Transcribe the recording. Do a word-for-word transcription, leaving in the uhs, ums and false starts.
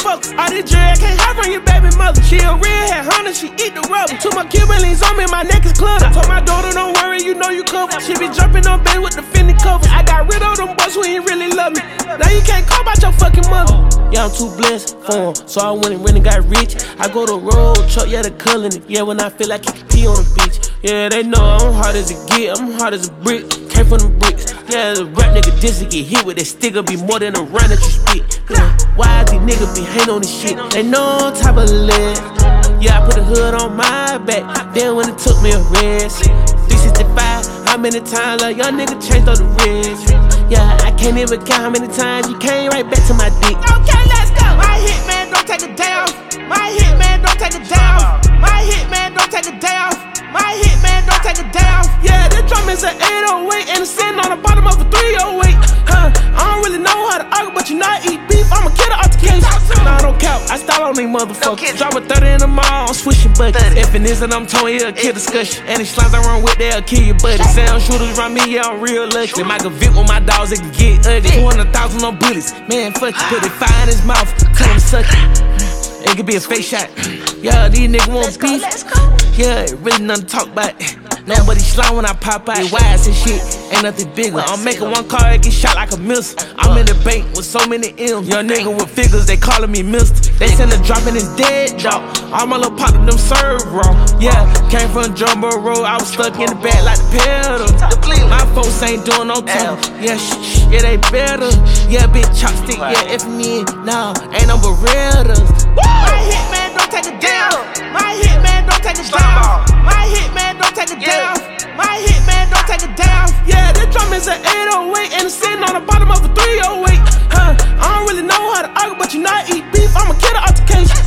focus. All this dread can't hide from your baby mother. She a real head hunter, she eat the rubber. Two more Kimberly's on me, my neck is cluttered. Told my daughter, don't worry, you know you covered. She be jumping on bed with the Fendi covers. I got rid of them boys who ain't really love me. Now you can't call about your fucking mother. Yeah, I'm too blessed for 'em, so I went and really got rich. I go to road truck, yeah, the cullin' it. Yeah, when I feel like kickin' pee on the beach. Yeah, they know I'm hard as it get, I'm hard as a brick. Came from the bricks. Yeah, the rap nigga just to get hit with that sticker be more than a round that you spit. Yeah, why these niggas be hating on this shit? They know type of lead. Yeah, I put a hood on my back. Then when it took me a rest. three sixty-five, how many times a young nigga changed all the rest? Yeah, I can't even count how many times you came right back to my dick. Okay, let's go. My hit man don't take a day off. My hit man don't take a day off. My hit man don't take a day off. My hit man don't take a day off. Yeah, this drum is an eight oh eight and it's sitting on the bottom of a three oh eight. Huh, I don't really know how to argue, but you know I eat beef. I'm a kid of altercation. Nah, I don't count. I style on these motherfuckers. Drop a thirty in the mall, I'm swishing buckets. If it isn't, I'm towing here, a kill discussion. And these slimes I run with, they'll kill your buddy. Sound shooters around me, yeah, I'm real lucky. Michael Vick with my dogs, it can get ugly. two hundred thousand on bullets. Man, fuck you, put it fire in his mouth, cut him suck it. It could be a face shot. Yeah, these niggas want beef. Yeah, it really nothing to talk about. Nobody slime when I pop out. It wise and shit, ain't nothing bigger. I'm making one car, it get shot like a missile. I'm in the bank with so many M's. Young nigga with figures, they calling me mister. They send a drop and it's dead, dog. All my little pop of them serve wrong. Yeah, came from Jumbo Road, I was stuck in the back like the pedal. My folks ain't doing no time. Yeah, shh, shh, yeah, they better. Yeah, big chopstick, yeah, F me, no, ain't no Berettas. My hit man don't take a down. My hit man don't take a down. My hit man don't take a down. My hit man don't take a down. Yeah, this drum is an eight oh eight and it's sitting on the bottom of a three oh eight. Huh, I don't really know how to argue, but you know I eat beef. I'm a kid of altercation.